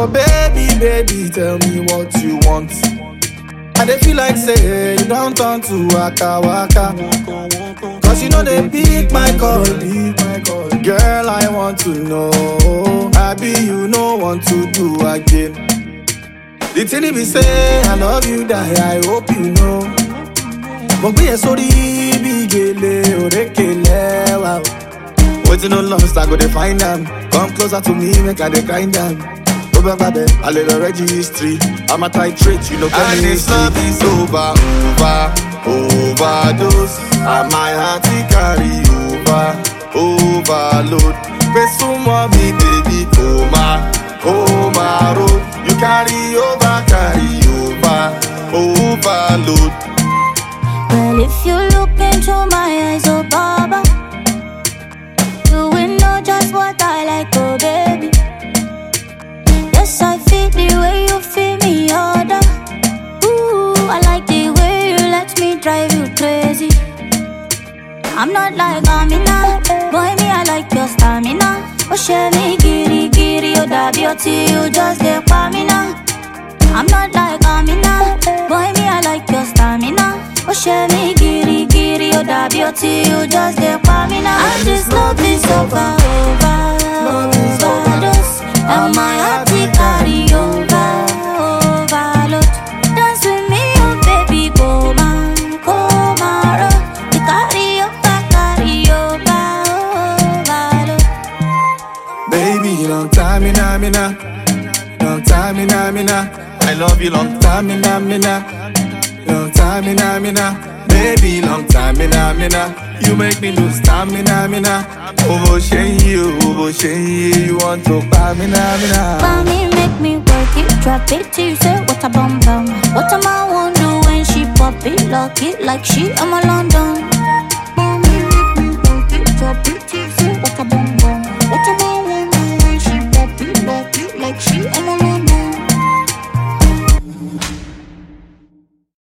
Oh baby, baby, tell me what you want. I dey feel like say you don't turn to waka waka. Cause you know they pick my call. Girl, I want to know. Happy you no want to do again. The thing be say I love you die, I hope you know. But be a sorry, big gele, orekele, wow. Waiting no lost, I go to find them. Come closer to me, make I dey grind them. Over, baby, a little registry. I'm a titrate, you know, and this love is overdose. And my heart it carry overload. Best for me, baby, coma road. You carry overload. Well, if you look into my eyes, oh Baba, you will know just what I like, oh baby. Yes, I feel the way you feel me, other. Ooh, I like the way you let me drive you crazy. I'm not like Amina, boy, me, I like your stamina. Oh, share me, giri, oh, that beauty, you just get now. I'm not like Amina, boy, me, I like your stamina. Oh, share me, giri, oh, that beauty, you just get now. And this love is overdose. And my heart it carry overload. Dance with me, oh baby, coma road. You carry overload. Baby, long time in long time in I love you long time in long time in baby, long time in you make me lose stamina, Ovo shen you want to buy me Mommy make me work it, drop it till you say what a bum bum. What am I wonder when she pop it, lock it like she I'm a London.